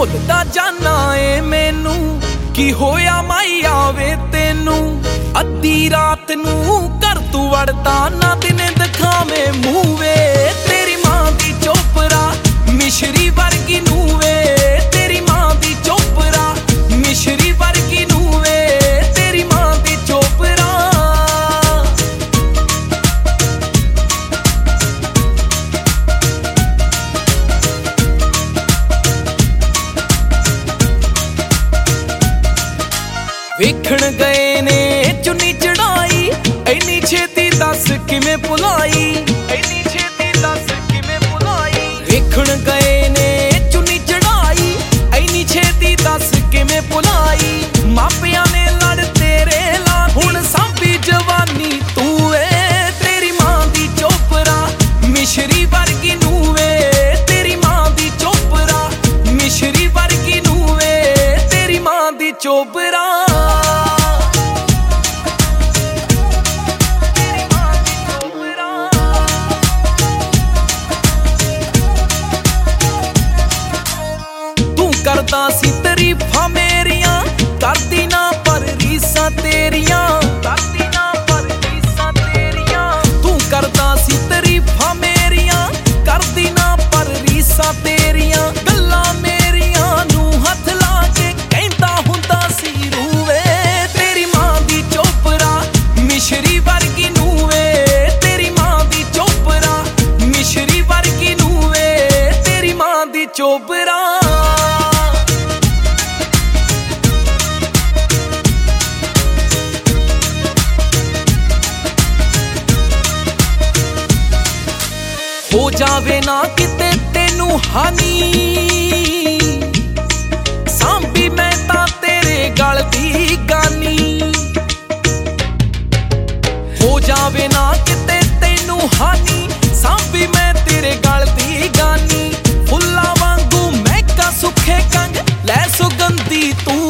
ਭੁੱਲਦਾ ਜਾਨਾ ਏ ਮੈਨੂੰ ਕੀ ਹੋਇਆ ਮਾਈ ਆਵੇ ਤੈਨੂੰ। ਅੱਧੀ ਰਾਤ ਨੂੰ ਘਰ ਤੂੰ ਵੜਦਾ ਨਾ ਦਿਨੇ ਦਿਖਾਵੇਂ ਮੂੰਹ ਵੇ। ਤੇਰੀ ਮਾਂ ਦੀ ਚੋਪਰਾ ਮਿਸ਼ਰੀ ਵਰਗੀ ਨੂੰ ਵੇ। ਤੇਰੀ ਮਾਂ ਦੀ ਚੋਪਰਾ ਮਿਸ਼ਰੀ ਵਰਗੀ ਨੂੰ ਵੇ। ਤੇਰੀ ਮਾਂ ਦੀ ਚੋਪਰਾ ਵੇਖਣ ਗਏ ਨੇ ਚੁੰਨੀ ਚੜਾਈ ਐਨੀ ਛੇਤੀ ਦੱਸ ਕਿਵੇਂ ਭੁਲਾਈ। ਐਨੀ ਛੇਤੀ ਦੱਸ ਕਿਵੇਂ ਭੁਲਾਈ। ਵੇਖਣ ਗਏ ਨੇ ਚੁੰਨੀ ਚੜਾਈ ਐਨੀ ਛੇਤੀ ਦੱਸ ਕਿਵੇਂ ਭੁਲਾਈ। ਮਾਪਿਆਂ ਨੇ ਲੜ ਤੇਰੇ ਲਾ ਹੁਣ ਸਾਂਭੀ ਜਵਾਨੀ ਤੂੰ ਏ। ਤੇਰੀ ਮਾਂ ਦੀ ਚੋਪਰਾ ਮਿਸ਼ਰੀ ਵਰਗੀ ਨੂੰ ਵੇ। ਤੇਰੀ ਮਾਂ ਦੀ ਚੋਪਰਾ ਮਿਸ਼ਰੀ ਵਰਗੀ ਨੂੰ ਵੇ। ਤੇਰੀ ਮਾਂ ਦੀ ਚੋਪਰਾ ਕਰਦਾ ਸੀ ਤਾਰੀਫਾਂ ਮੇਰੀਆਂ ਕਰਦੀ ਨਾ ਪਰ ਰੀਸਾਂ ਤੇਰੀਆਂ। ਕਰਦੀ ਨਾ ਪਰ ਰੀਸਾਂ ਤੇਰੀਆਂ। ਤੂੰ ਕਰਦਾ ਸੀ ਤਾਰੀਫਾਂ ਮੇਰੀਆਂ ਕਰਦੀ ਨਾ ਪਰ ਰੀਸਾਂ ਤੇਰੀਆਂ। ਗੱਲਾਂ ਮੇਰੀਆਂ ਨੂੰ ਹੱਥ ਲਾ ਕੇ ਕਹਿੰਦਾ ਹੁੰਦਾ ਸੀ ਰੂਵੇ। ਤੇਰੀ ਮਾਂ ਦੀ ਚੋਪਰਾ ਮਿਸ਼ਰੀ ਵਰਗੀ ਨੂੰ ਵੇ। ਤੇਰੀ ਮਾਂ ਦੀ ਚੋਪਰਾ ਮਿਸ਼ਰੀ ਵਰਗੀ ਨੂੰ ਵੇ। ਤੇਰੀ ਮਾਂ ਦੀ ਚੋਪਰਾ ਹੋ ਜਾਵੇ ਨਾ ਕਿਤੇ ਤੈਨੂੰ ਹਾਨੀ। ਸਾਂਭੀ ਮੈਂ ਤਾਂ ਤੇਰੇ ਗਲ ਦੀ ਗਾਨੀ। ਹੋ ਜਾਵੇ ਨਾ ਕਿਤੇ ਤੈਨੂੰ ਹਾਨੀ। ਸਾਂਭੀ ਮੈਂ ਤੇਰੇ ਗਲ ਦੀ ਗਾਨੀ। ਫੁੱਲਾਂ ਵਾਂਗੂ ਮਹਿਕਾਂ ਸੁੱਖੇ ਕੰਗ ਲੈ ਸੁਗੰਧੀ ਤੂੰ